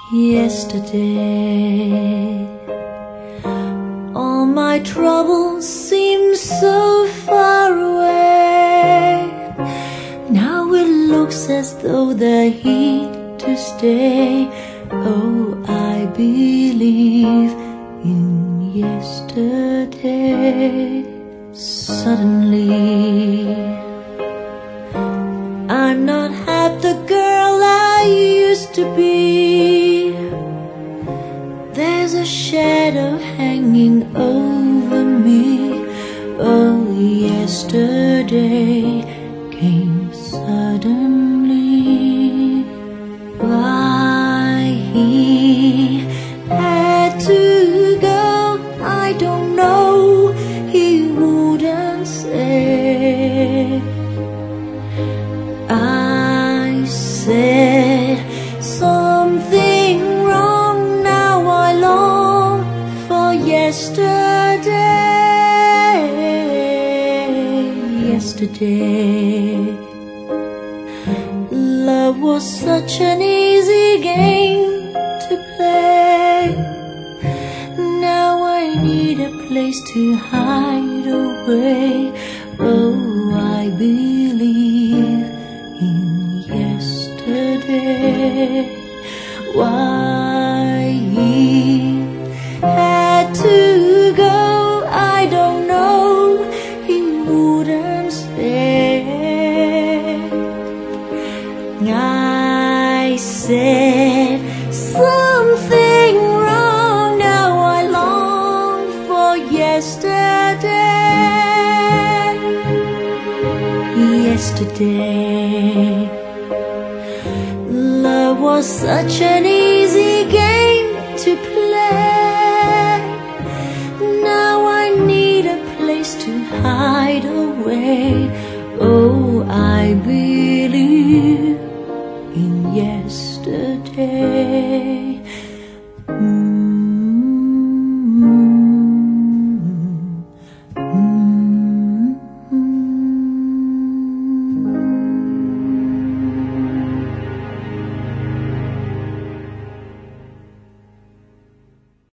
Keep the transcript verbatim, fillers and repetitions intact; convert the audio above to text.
Yesterday, all my troubles seem so far away. Now it looks as though they're here to stay. Oh, I believe in yesterday. Suddenly, I'm not half the girl I used to be. There's a shadow hanging over me. Oh, yesterday came suddenly. Why he had to go, I don't know. He wouldn't say. I said something wrong. Now I long for yesterday. Yesterday, love was such an easy game to play. Now I need a place to hide away. Oh, I believe in yesterday. Why he had to go, I don't know. He wouldn't stay. I said something wrong. Now I long for yesterday. Yesterday, love was such an easy game to play. Now I need a place to hide away. Oh, I believe in yesterday.